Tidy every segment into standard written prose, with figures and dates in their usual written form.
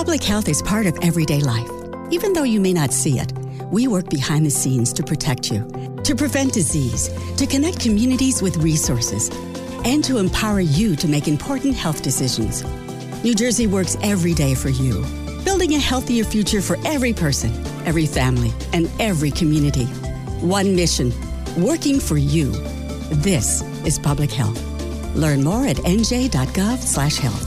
Public health is part of everyday life. Even though you may not see it, we work behind the scenes to protect you, to prevent disease, to connect communities with resources, and to empower you to make important health decisions. New Jersey works every day for you, building a healthier future for every person, every family, and every community. One mission, working for you. This is public health. Learn more at nj.gov/health.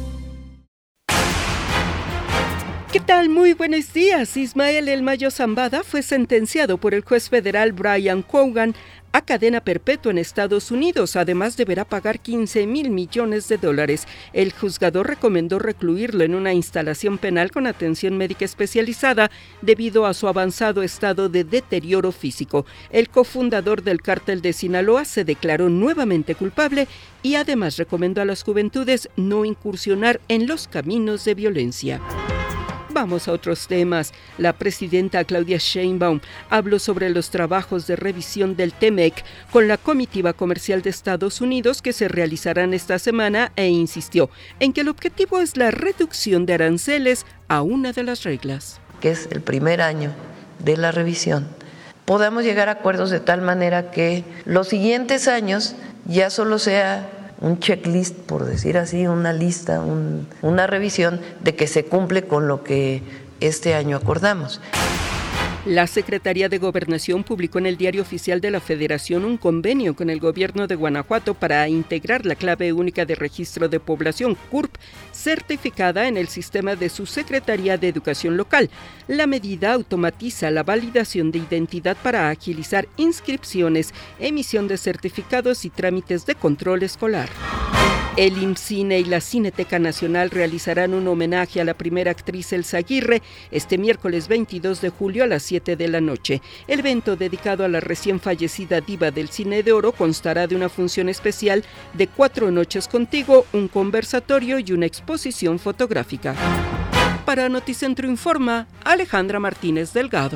¿Qué tal? Muy buenos días. Ismael El Mayo Zambada fue sentenciado por el juez federal Brian Cogan a cadena perpetua en Estados Unidos. Además, deberá pagar $15,000 millones. El juzgador recomendó recluirlo en una instalación penal con atención médica especializada debido a su avanzado estado de deterioro físico. El cofundador del cártel de Sinaloa se declaró nuevamente culpable y además recomendó a las juventudes no incursionar en los caminos de violencia. Vamos a otros temas. La presidenta Claudia Sheinbaum habló sobre los trabajos de revisión del TEMEC con la comitiva comercial de Estados Unidos que se realizarán esta semana e insistió en que el objetivo es la reducción de aranceles a una de las reglas. Que es el primer año de la revisión. Podamos llegar a acuerdos de tal manera que los siguientes años ya solo sea un checklist, por decir así, una lista, una revisión de que se cumple con lo que este año acordamos. La Secretaría de Gobernación publicó en el Diario Oficial de la Federación un convenio con el gobierno de Guanajuato para integrar la clave única de registro de población, CURP, certificada en el sistema de su Secretaría de Educación local. La medida automatiza la validación de identidad para agilizar inscripciones, emisión de certificados y trámites de control escolar. El IMCINE y la Cineteca Nacional realizarán un homenaje a la primera actriz Elsa Aguirre este miércoles 22 de julio a las 7 de la noche. El evento dedicado a la recién fallecida diva del cine de oro constará de una función especial de 4 noches contigo, un conversatorio y una exposición fotográfica. Para Noticentro Informa, Alejandra Martínez Delgado.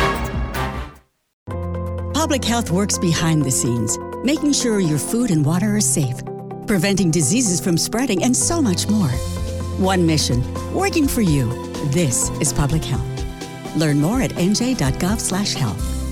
Public health works behind the scenes, making sure your food and water are safe, preventing diseases from spreading, and so much more. One mission, working for you. This is public health. Learn more at nj.gov/health.